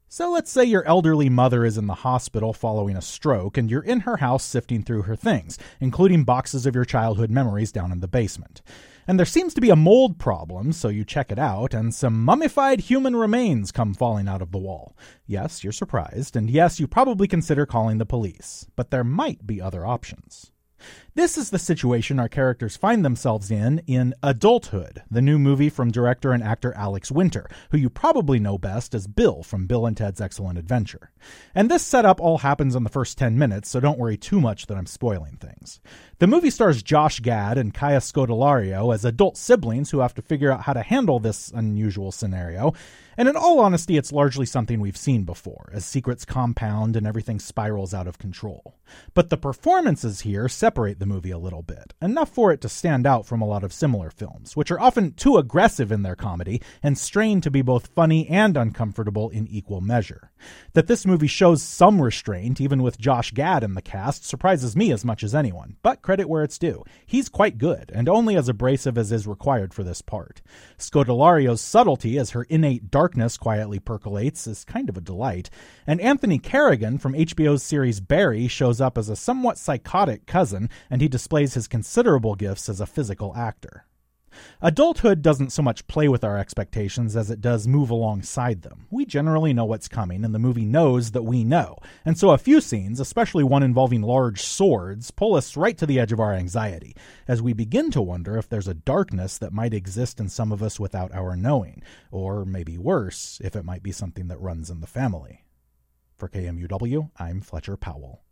So let's say your elderly mother is in the hospital following a stroke and you're in her house sifting through her things, including boxes of your childhood memories down in the basement. And there seems to be a mold problem, so you check it out, and some mummified human remains come falling out of the wall. Yes, you're surprised, and yes, you probably consider calling the police, but there might be other options. This is the situation our characters find themselves in Adulthood, the new movie from director and actor Alex Winter, who you probably know best as Bill from Bill and Ted's Excellent Adventure. And this setup all happens in the first 10 minutes, so don't worry too much that I'm spoiling things. The movie stars Josh Gad and Kaya Scodelario as adult siblings who have to figure out how to handle this unusual scenario, and in all honesty, it's largely something we've seen before, as secrets compound and everything spirals out of control. But the performances here separate the movie a little bit, enough for it to stand out from a lot of similar films, which are often too aggressive in their comedy and strain to be both funny and uncomfortable in equal measure. That this movie shows some restraint, even with Josh Gad in the cast, surprises me as much as anyone, but credit where it's due. He's quite good, and only as abrasive as is required for this part. Scodelario's subtlety as her innate darkness quietly percolates is kind of a delight, and Anthony Carrigan from HBO's series Barry shows up as a somewhat psychotic cousin, and he displays his considerable gifts as a physical actor. Adulthood doesn't so much play with our expectations as it does move alongside them. We generally know what's coming, and the movie knows that we know, and so a few scenes, especially one involving large swords, pull us right to the edge of our anxiety, as we begin to wonder if there's a darkness that might exist in some of us without our knowing, or maybe worse, if it might be something that runs in the family. For KMUW, I'm Fletcher Powell.